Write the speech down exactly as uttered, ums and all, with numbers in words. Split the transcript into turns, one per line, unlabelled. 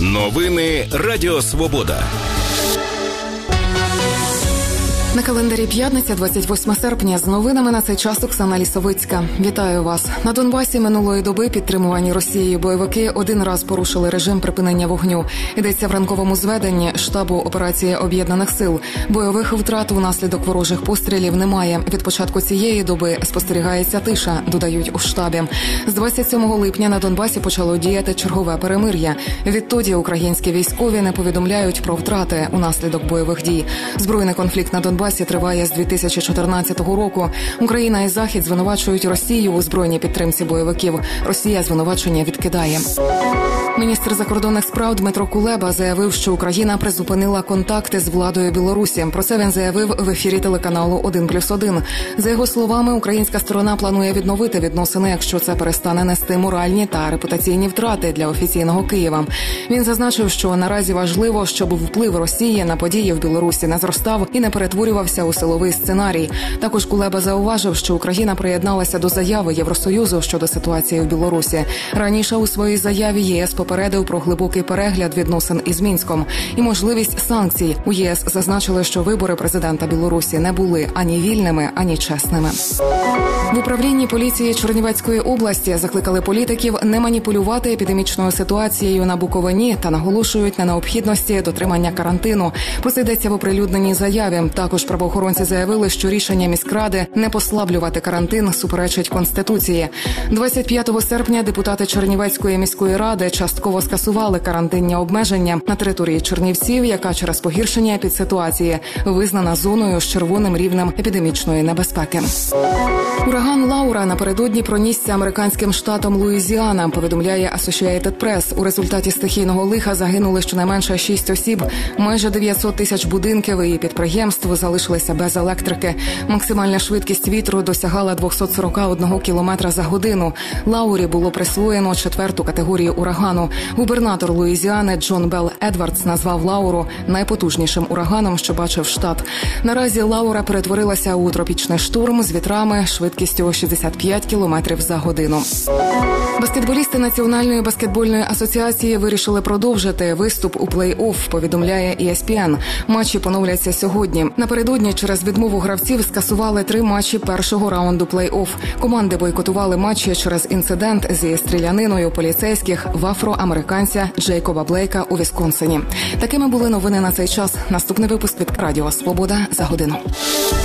Новини Радіо Свобода.
На календарі п'ятниця, двадцять восьмого серпня. З новинами на цей час Оксана Лісовицька. Вітаю вас. На Донбасі минулої доби підтримувані Росією бойовики один раз порушили режим припинення вогню. Йдеться в ранковому зведенні штабу операції Об'єднаних сил. Бойових втрат внаслідок ворожих пострілів немає. Від початку цієї доби спостерігається тиша, додають у штабі. З двадцять сьомого липня на Донбасі почало діяти чергове перемир'я. Відтоді українські військові не повідомляють про втрати унаслідок бойових дій. Збройний конфлікт на Донбасі триває з дві тисячі чотирнадцятого року. Україна і Захід звинувачують Росію у збройній підтримці бойовиків. Росія звинувачення відкидає. Міністр закордонних справ Дмитро Кулеба заявив, що Україна призупинила контакти з владою Білорусі. Про це він заявив в ефірі телеканалу один плюс один. За його словами, українська сторона планує відновити відносини, якщо це перестане нести моральні та репутаційні втрати для офіційного Києва. Він зазначив, що наразі важливо, щоб вплив Росії на події в Білорусі не зростав і не перетворювався у силовий сценарій. Також Кулеба зауважив, що Україна приєдналася до заяви Євросоюзу щодо ситуації в Білорусі. Раніше у своїй заяві ЄС попередив про глибокий перегляд відносин із Мінськом і можливість санкцій. У ЄС зазначили, що вибори президента Білорусі не були ані вільними, ані чесними. В управлінні поліції Чернівецької області закликали політиків не маніпулювати епідемічною ситуацією на Буковині та наголошують на необхідності дотримання карантину. Про це йдеться в оприлюдненій заяві. Також правоохоронці заявили, що рішення міськради не послаблювати карантин суперечить Конституції. двадцять п'ятого серпня депутати Чернівецької міської ради частково скасували карантинні обмеження на території Чернівців, яка через погіршення епідситуації визнана зоною з червоним рівнем епідемічної небезпеки. Ураган Лаура напередодні пронісся американським штатом Луїзіана, повідомляє Associated Press. У результаті стихійного лиха загинули щонайменше шість осіб. Майже дев'ятсот тисяч будинків і підприємств залишилися без електрики. Максимальна швидкість вітру досягала двісті сорок один кілометра за годину. Лаурі було присвоєно четверту категорію урагану. Губернатор Луїзіани Джон Белл Едвардс назвав Лауру найпотужнішим ураганом, що бачив штат. Наразі Лаура перетворилася у тропічний штурм з вітрами швидкістю шістдесят п'ять кілометрів за годину. Баскетболісти Національної баскетбольної асоціації вирішили продовжити виступ у плей-офф, повідомляє і ес пі ен. Матчі поновляться сьогодні. Напередодні через відмову гравців скасували три матчі першого раунду плей-офф. Команди бойкотували матчі через інцидент зі стріляниною поліцейських в афроамериканця Джейкоба Блейка у Вісконсині. Такими були новини на цей час. Наступний випуск від Радіо Свобода за годину.